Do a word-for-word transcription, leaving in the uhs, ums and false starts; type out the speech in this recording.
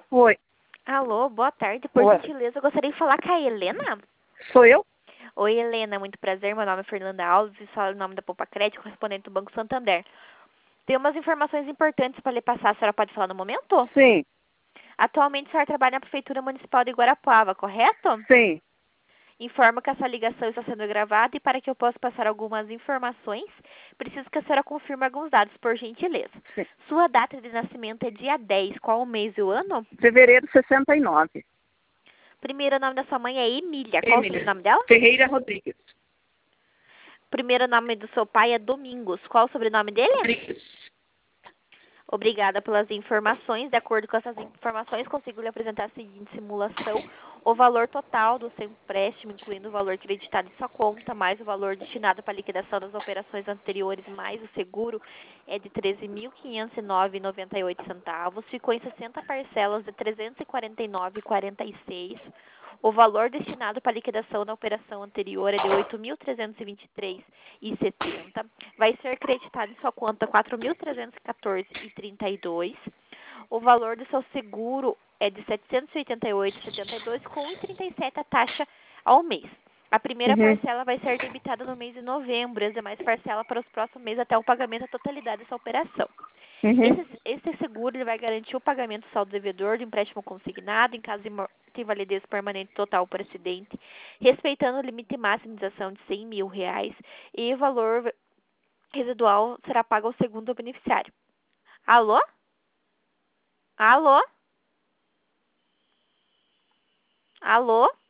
Oi. Alô, boa tarde. Por Oi. gentileza, eu gostaria de falar com a Helena. Sou eu? Oi, Helena, muito prazer. Meu nome é Fernanda Alves, falo em nome da Poupa Crédito, correspondente do Banco Santander. Tem umas informações importantes para lhe passar. A senhora pode falar no momento? Sim, Atualmente, a senhora trabalha na Prefeitura Municipal de Guarapuava, correto? sim. Informo que essa ligação está sendo gravada e para que eu possa passar algumas informações, preciso que a senhora confirme alguns dados, por gentileza. Sim. Sua data de nascimento é dia dez. Qual o mês e o ano? Fevereiro de sessenta e nove. Primeiro nome da sua mãe é Emília. Qual o Emília sobrenome dela? Ferreira Rodrigues. Primeiro nome do seu pai é Domingos. Qual o sobrenome dele? Rodrigues. Obrigada pelas informações. De acordo com essas informações, consigo lhe apresentar a seguinte simulação. O valor total do seu empréstimo, incluindo o valor creditado em sua conta, mais o valor destinado para a liquidação das operações anteriores, mais o seguro, é de treze mil quinhentos e nove reais e noventa e oito centavos. Ficou em sessenta parcelas de trezentos e quarenta e nove reais e quarenta e seis centavos. O valor destinado para a liquidação da operação anterior é de oito mil trezentos e vinte e três reais e setenta centavos. Vai ser creditado em sua conta quatro mil trezentos e quatorze reais e trinta e dois centavos. O valor do seu seguro é de setecentos e oitenta e oito reais e setenta e dois centavos, com um vírgula trinta e sete centavos a taxa ao mês. A primeira Uhum. parcela vai ser debitada no mês de novembro, as demais parcelas para os próximos meses até o pagamento da totalidade dessa operação. Uhum. Esse, esse seguro ele vai garantir o pagamento do saldo devedor do empréstimo consignado em caso de mor- de invalidez permanente total por acidente, respeitando o limite máximo de imunização de cem mil reais, e o valor residual será pago ao segundo beneficiário. Alô? Alô? Alô?